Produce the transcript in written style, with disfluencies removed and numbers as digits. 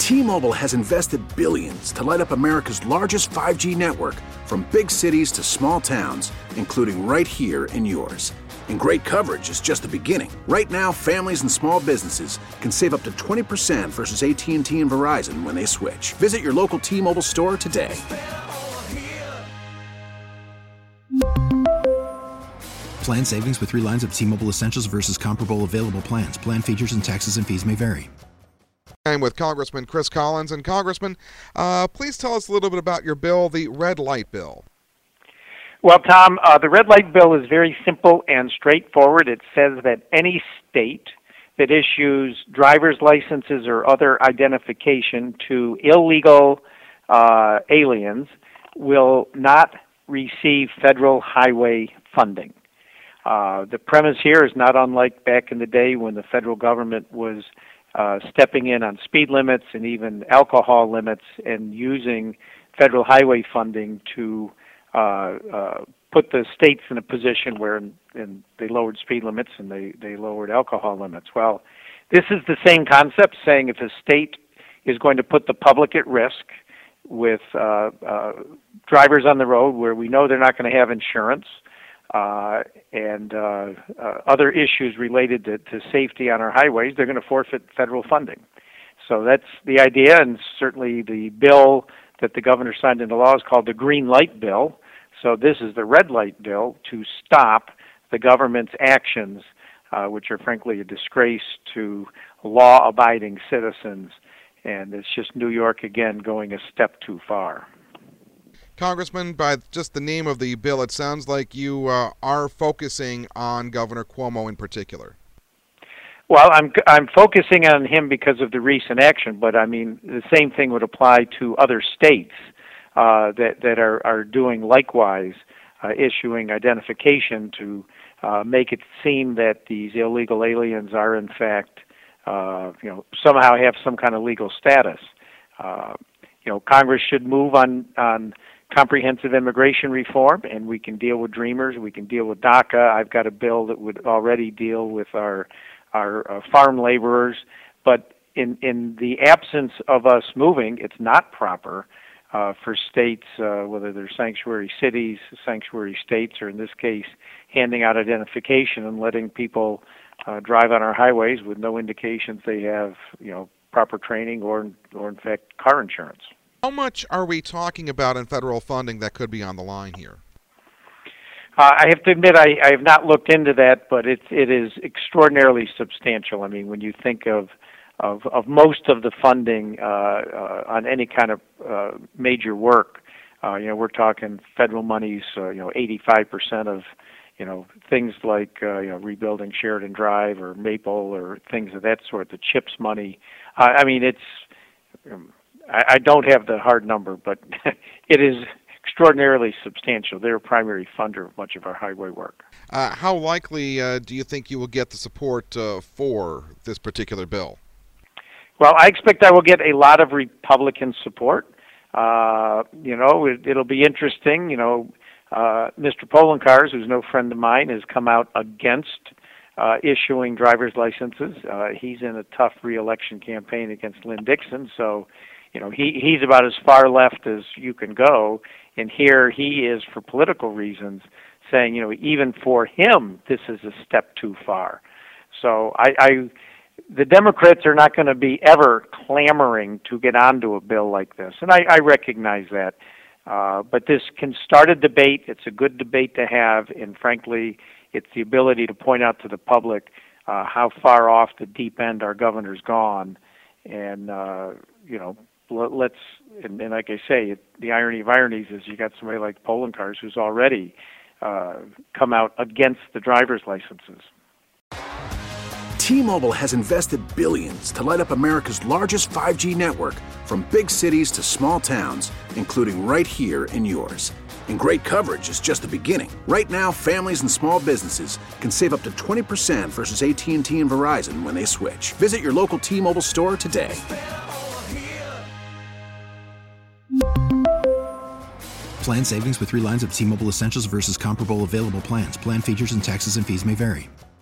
T-Mobile has invested billions to light up America's largest 5G network, from big cities to small towns, including right here in yours. And great coverage is just the beginning. Right now, families and small businesses can save up to 20% versus AT&T and Verizon when they switch. Visit your local T-Mobile store today. Plan savings with 3 lines of T-Mobile Essentials versus comparable available plans. Plan features and taxes and fees may vary. I'm with Congressman Chris Collins. And Congressman, please tell us a little bit about your bill, the Red Light Bill. Well, Tom, the Red Light Bill is very simple and straightforward. It says that any state that issues driver's licenses or other identification to illegal aliens will not receive federal highway funding. The premise here is not unlike back in the day when the federal government was stepping in on speed limits and even alcohol limits and using federal highway funding to put the states in a position where they lowered speed limits and they lowered alcohol limits. Well, this is the same concept, saying if a state is going to put the public at risk with drivers on the road where we know they're not going to have insurance and other issues related to safety on our highways, they're going to forfeit federal funding. So that's the idea, and certainly the bill that the governor signed into law is called the Green Light Bill. So this is the Red Light Bill to stop the government's actions, which are frankly a disgrace to law-abiding citizens. And it's just New York, again, going a step too far. Congressman, by just the name of the bill, it sounds like you are focusing on Governor Cuomo in particular. Well, I'm focusing on him because of the recent action, but I mean the same thing would apply to other states that are doing likewise, issuing identification to make it seem that these illegal aliens are in fact, somehow have some kind of legal status. Congress should move on comprehensive immigration reform, and we can deal with Dreamers, we can deal with DACA. I've got a bill that would already deal with our farm laborers, but in the absence of us moving, it's not proper for states, whether they're sanctuary cities, sanctuary states, or in this case, handing out identification and letting people drive on our highways with no indications they have, proper training or in fact, car insurance. How much are we talking about in federal funding that could be on the line here? I have to admit I have not looked into that, but it is extraordinarily substantial. I mean, when you think of most of the funding on any kind of major work, we're talking federal monies, 85% of things like rebuilding Sheridan Drive or Maple or things of that sort, the CHIPS money. I mean, it's I don't have the hard number, but it is extraordinarily substantial. They're a primary funder of much of our highway work. How likely do you think you will get the support for this particular bill? Well, I expect I will get a lot of Republican support. It'll be interesting. Mr. Poloncarz, who's no friend of mine, has come out against issuing driver's licenses. He's in a tough re-election campaign against Lynn Dixon, so he's about as far left as you can go. And here he is, for political reasons, saying, even for him, this is a step too far. So the Democrats are not going to be ever clamoring to get onto a bill like this, and I recognize that. But this can start a debate. It's a good debate to have, and frankly, it's the ability to point out to the public how far off the deep end our governor's gone. And, let's, and like I say, the irony of ironies is you got somebody like Poloncarz who's already come out against the driver's licenses. T-Mobile has invested billions to light up America's largest 5G network, from big cities to small towns, including right here in yours. And great coverage is just the beginning. Right now, families and small businesses can save up to 20% versus AT&T and Verizon when they switch. Visit your local T-Mobile store today. Plan savings with 3 lines of T-Mobile Essentials versus comparable available plans. Plan features and taxes and fees may vary.